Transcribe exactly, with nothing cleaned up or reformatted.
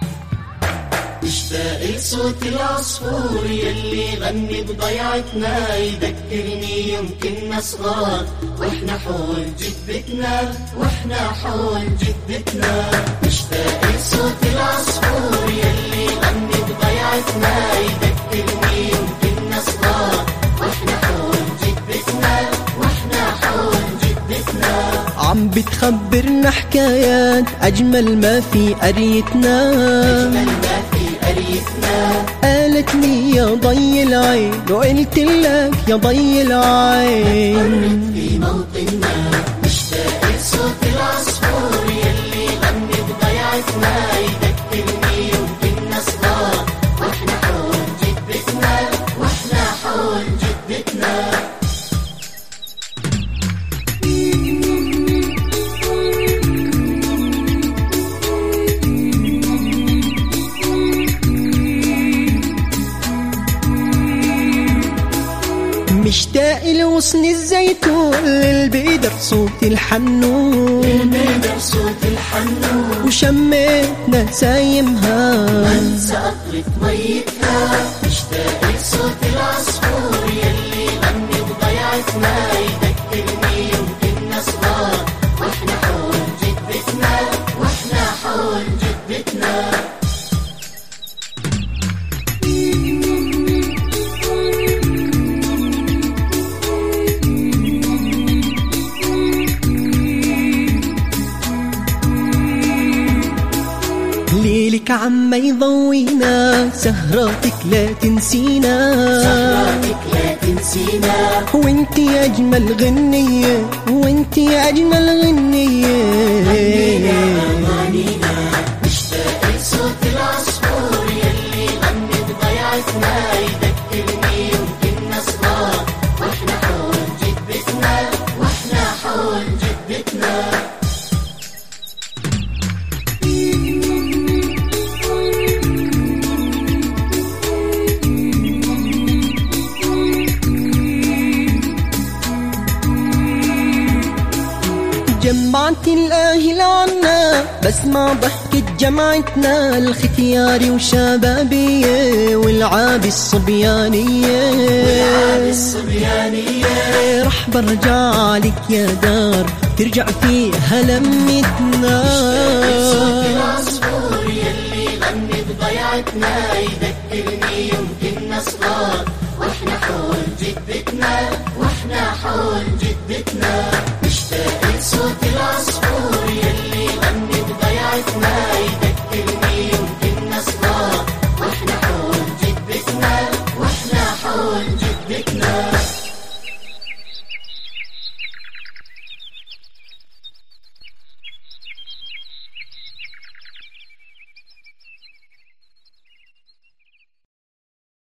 اشتاق لصوت العصفور يلي غني بضيعتنا، يذكرني يمكننا صغار واحنا حول جدتنا، واحنا حول جدتنا. اشتاق لصوت العصفور يلي غني بضيعتنا، يذكرني يمكننا صغار واحنا حول جدتنا، واحنا حول جدتنا. عم بتخبرنا حكايات أجمل ما في قريتنا، أجمل ما في قريتنا. قالت لي يا ضي العين وقلت لك يا ضي العين في موطننا. اشتاق لصوت العصفور يلي غني بضيعتنا، يذكرني يمكننا صغار واحنا حول جدتنا، واحنا حول جدتنا. مشتاق لغصن الزيتون للبيدر صوت الحنون، للبيدر صوت الحنون. وشميت نسايمها انسى قطرة ميتها. اشتاق لصوت العصفور يلي غني بضيعتنا، يذكرني يمكننا صغار واحنا حول جدتنا، واحنا حول جدتنا. ليلك عما يضوينا، سهراتك لا تنسينا، سهراتك لا تنسينا. وانتي أجمل غنية، وانتي أجمل غنية. أمانينا اشتاق لصوت العصفور يلي غني بضيعتنا، يذكرني يمكننا صغار واحنا حول جدتنا، واحنا حول جدتنا. جمعت الأهل عنا بسمع ضحكة جمعتنا، الختياري وشبابية والعاب الصبيانية، والعاب الصبيانية. رح برجع لك يا دار ترجع فيها لمتنا. صوت العصفور يلي غني بضيعتنا، يذكرني يمكننا صغار واحنا حول جدتنا، واحنا حول جدتنا.